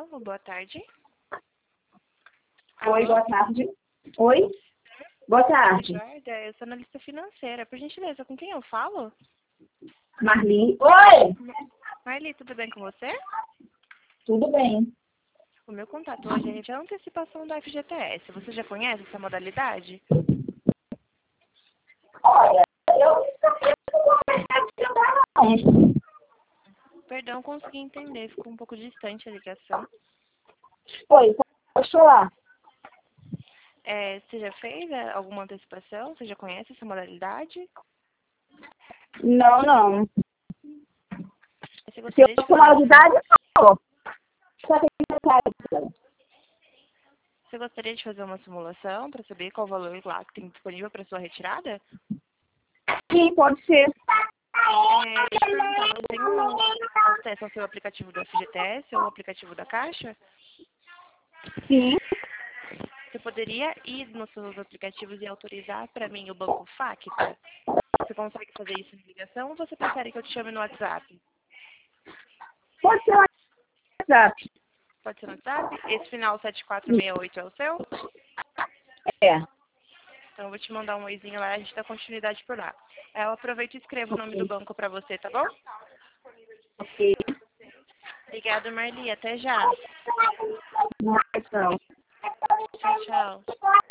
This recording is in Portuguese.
Alô, boa tarde. Oi, Alô? boa tarde. Oi, boa tarde. Eduarda, eu sou analista financeira. Por gentileza, com quem eu falo? Marli. Oi, Marli, tudo bem com você? tudo bem? O meu contato hoje é referente à antecipação da FGTS. Você já conhece essa modalidade? Olha, eu não. Perdão, consegui entender. Ficou um pouco distante a ligação. Oi, pode falar? Você já fez alguma antecipação? Você já conhece essa modalidade? Não. Você Se eu gostaria de sou fazer maior uma, de idade, não. Só tem que ficar. você gostaria de fazer uma simulação para saber qual o valor lá que tem disponível para sua retirada? Sim, pode ser. Deixa eu perguntar, você tem acesso ao seu aplicativo do FGTS ou o aplicativo da Caixa? Sim, Você poderia ir nos seus aplicativos e autorizar para mim o Banco Facta? Você consegue fazer isso em ligação ou você prefere que eu te chame no WhatsApp? pode ser no WhatsApp. Pode ser no WhatsApp? Esse final 7468 é o seu? É, Então eu vou te mandar um oizinho lá e a gente dá continuidade por lá. Eu aproveito e escrevo o nome do ok. banco para você, tá bom? Ok. Obrigada, Marli. Até já. Não, Tchau, tchau.